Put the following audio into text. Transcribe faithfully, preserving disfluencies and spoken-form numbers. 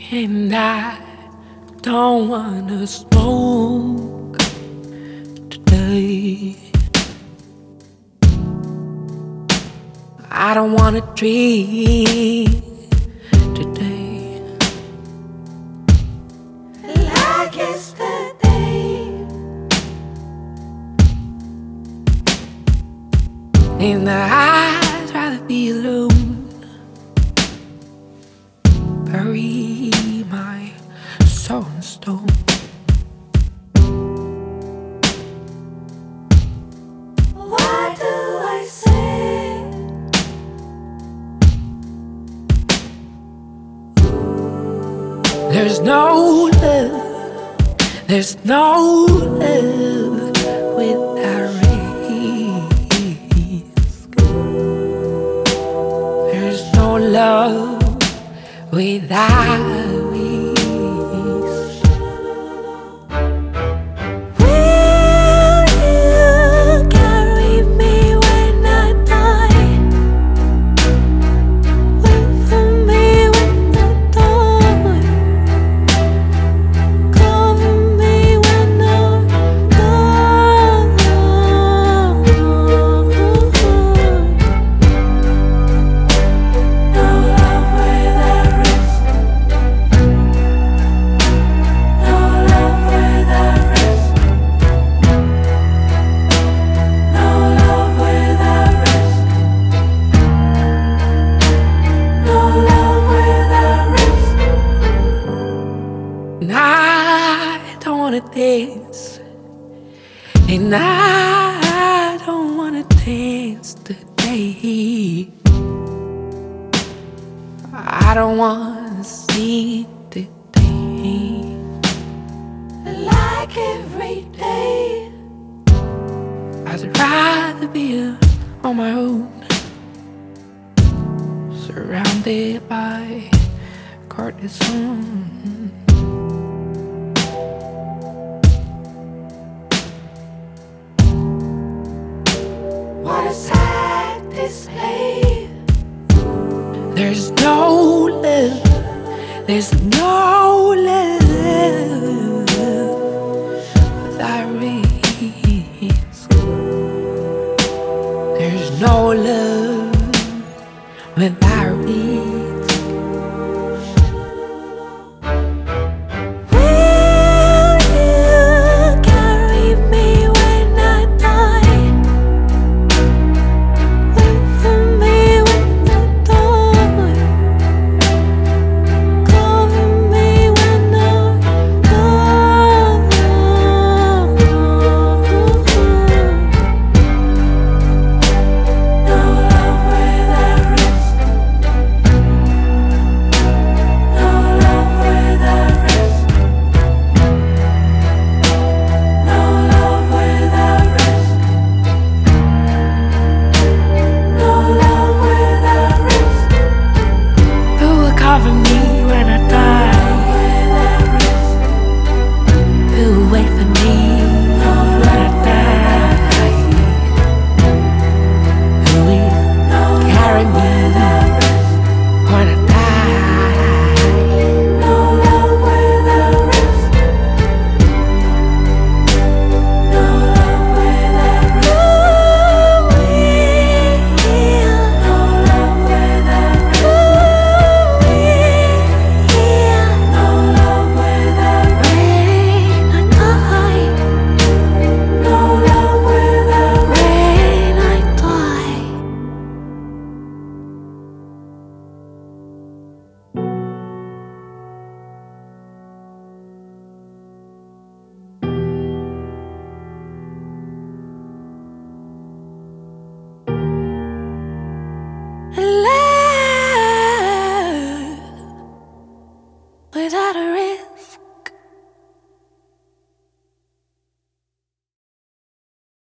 And I don't wanna smoke today. I don't wanna drink today. Like yesterday. And I'd rather be alone. Bury my soul in stone. What do I say? There's no love, there's no love without risk. There's no love without risk. Will you carry me when I die? Wait for me when I die. Cover me when I die. No love without risk. No love without risk. No love without risk. No love without risk. And I don't wanna dance. And I don't wanna dance today. I don't wanna see today. Like every day, I'd rather be on my own, surrounded by cortisone. What a sad display. There's no love, there's no love without risk. There's no love without risk.